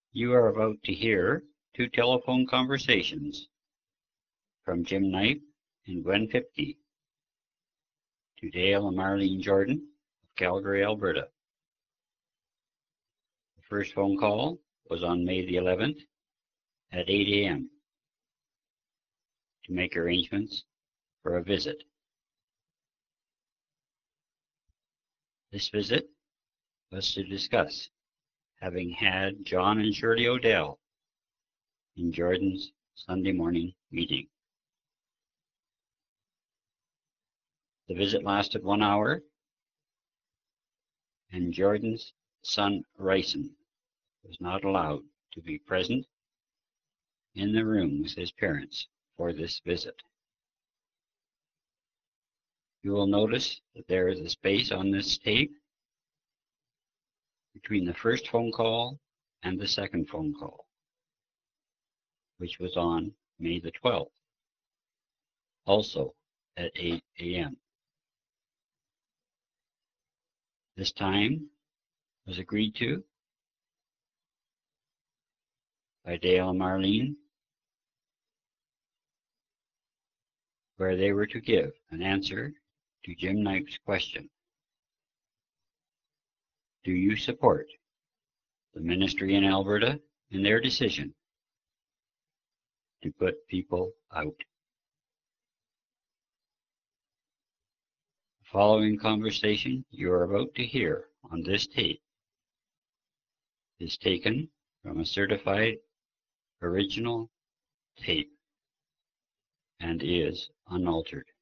You are about to hear two telephone conversations from Jim Knipe and Gwen Fipke to Dale and Marlene Jordan of Calgary, Alberta. The first phone call was on May the 11th at 8 a.m. to make arrangements for a visit. This visit was to discuss having had John and Shirley O'Dell in Jordan's Sunday morning meeting. The visit lasted 1 hour, and Jordan's son Ryson was not allowed to be present in the room with his parents for this visit. You will notice that there is a space on this tape between the first phone call and the second phone call, which was on May the 12th, also at 8 a.m. This time was agreed to by Dale and Marlene, where they were to give an answer to Jim Knipe's question: do you support the ministry in Alberta in their decision to put people out? The following conversation you are about to hear on this tape is taken from a certified original tape and is unaltered.